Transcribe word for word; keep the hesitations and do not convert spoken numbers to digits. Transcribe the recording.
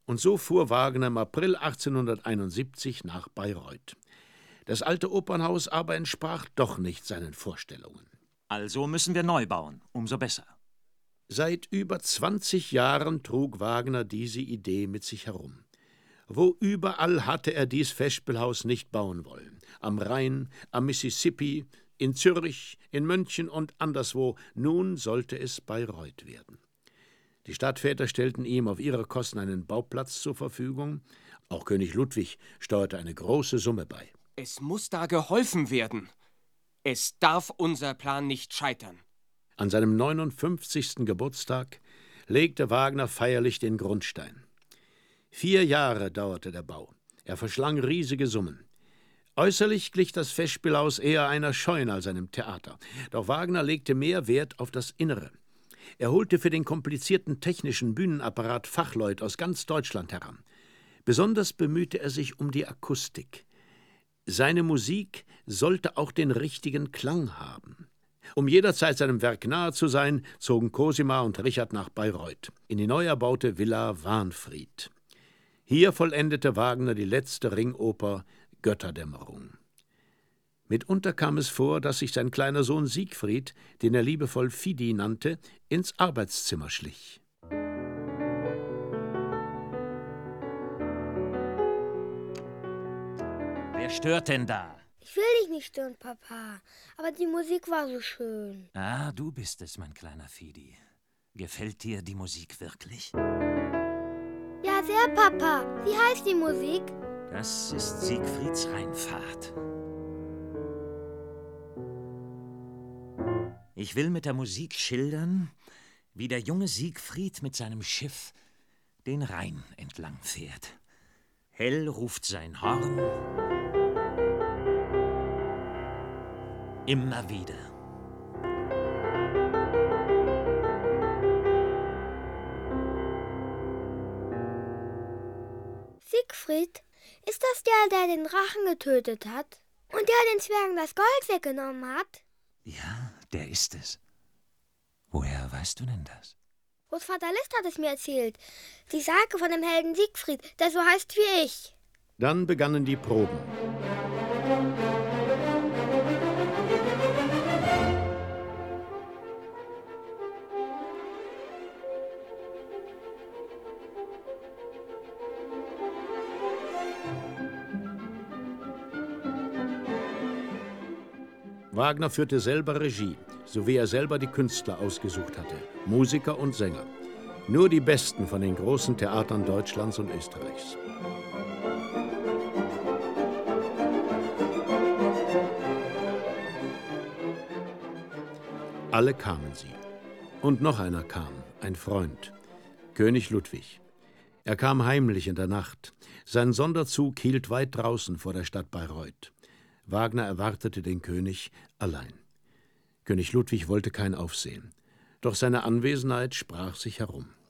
Und so fuhr Wagner im April achtzehnhunderteinundsiebzig nach Bayreuth. Das alte Opernhaus aber entsprach doch nicht seinen Vorstellungen. Also müssen wir neu bauen, umso besser. Seit über zwanzig Jahren trug Wagner diese Idee mit sich herum. Wo überall hatte er dies Festspielhaus nicht bauen wollen. Am Rhein, am Mississippi, in Zürich, in München und anderswo. Nun sollte es Bayreuth werden. Die Stadtväter stellten ihm auf ihre Kosten einen Bauplatz zur Verfügung. Auch König Ludwig steuerte eine große Summe bei. Es muss da geholfen werden. Es darf unser Plan nicht scheitern. An seinem neunundfünfzigsten Geburtstag legte Wagner feierlich den Grundstein. Vier Jahre dauerte der Bau. Er verschlang riesige Summen. Äußerlich glich das Festspielhaus eher einer Scheune als einem Theater. Doch Wagner legte mehr Wert auf das Innere. Er holte für den komplizierten technischen Bühnenapparat Fachleute aus ganz Deutschland heran. Besonders bemühte er sich um die Akustik. Seine Musik sollte auch den richtigen Klang haben. Um jederzeit seinem Werk nahe zu sein, zogen Cosima und Richard nach Bayreuth, in die neu erbaute Villa Wahnfried. Hier vollendete Wagner die letzte Ringoper Götterdämmerung. Mitunter kam es vor, dass sich sein kleiner Sohn Siegfried, den er liebevoll Fidi nannte, ins Arbeitszimmer schlich. Wer stört denn da? Ich will dich nicht stören, Papa, aber die Musik war so schön. Ah, du bist es, mein kleiner Fidi. Gefällt dir die Musik wirklich? Ja, sehr, Papa. Wie heißt die Musik? Das ist Siegfrieds Rheinfahrt. Ich will mit der Musik schildern, wie der junge Siegfried mit seinem Schiff den Rhein entlang fährt. Hell ruft sein Horn, immer wieder. Siegfried? Ist das der, der den Drachen getötet hat? Und der den Zwergen das Gold weggenommen hat? Ja, der ist es. Woher weißt du denn das? Großvater List hat es mir erzählt. Die Sage von dem Helden Siegfried, der so heißt wie ich. Dann begannen die Proben. Wagner führte selber Regie, so wie er selber die Künstler ausgesucht hatte, Musiker und Sänger. Nur die Besten von den großen Theatern Deutschlands und Österreichs. Alle kamen sie. Und noch einer kam, ein Freund, König Ludwig. Er kam heimlich in der Nacht. Sein Sonderzug hielt weit draußen vor der Stadt Bayreuth. Wagner erwartete den König allein. König Ludwig wollte kein Aufsehen. Doch seine Anwesenheit sprach sich herum.